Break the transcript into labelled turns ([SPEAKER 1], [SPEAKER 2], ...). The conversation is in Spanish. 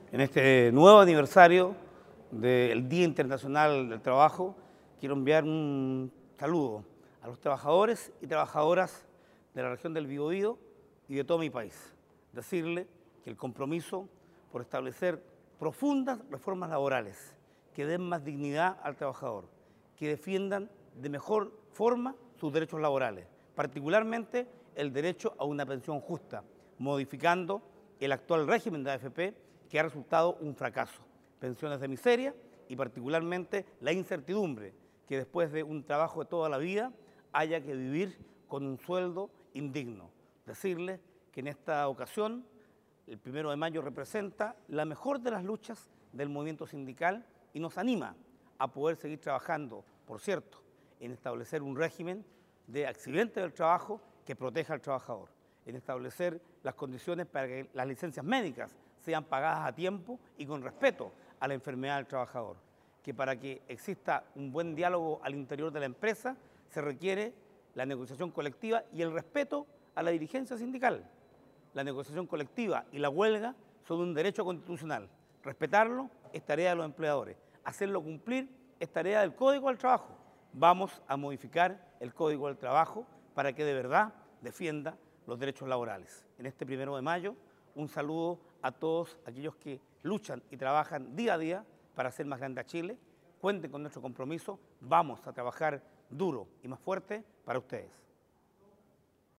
[SPEAKER 1] En este nuevo aniversario del Día Internacional del Trabajo, quiero enviar un saludo a los trabajadores y trabajadoras de la región del Biobío y de todo mi país. Decirle que el compromiso por establecer profundas reformas laborales que den más dignidad al trabajador, que defiendan de mejor forma sus derechos laborales, particularmente el derecho a una pensión justa, modificando el actual régimen de AFP que ha resultado un fracaso. Pensiones de miseria y particularmente la incertidumbre que después de un trabajo de toda la vida haya que vivir con un sueldo indigno. Decirles que en esta ocasión el 1 de mayo representa la mejor de las luchas del movimiento sindical y nos anima a poder seguir trabajando, por cierto, en establecer un régimen de accidente del trabajo que proteja al trabajador, en establecer las condiciones para que las licencias médicas sean pagadas a tiempo y con respeto a la enfermedad del trabajador, que para que exista un buen diálogo al interior de la empresa se requiere la negociación colectiva y el respeto a la dirigencia sindical. La negociación colectiva y la huelga son un derecho constitucional. Respetarlo es tarea de los empleadores. Hacerlo cumplir es tarea del Código del Trabajo. Vamos a modificar el Código del Trabajo para que de verdad defienda los derechos laborales. En este 1 de mayo, un saludo a todos aquellos que luchan y trabajan día a día para hacer más grande a Chile. Cuenten con nuestro compromiso. Vamos a trabajar duro y más fuerte para ustedes.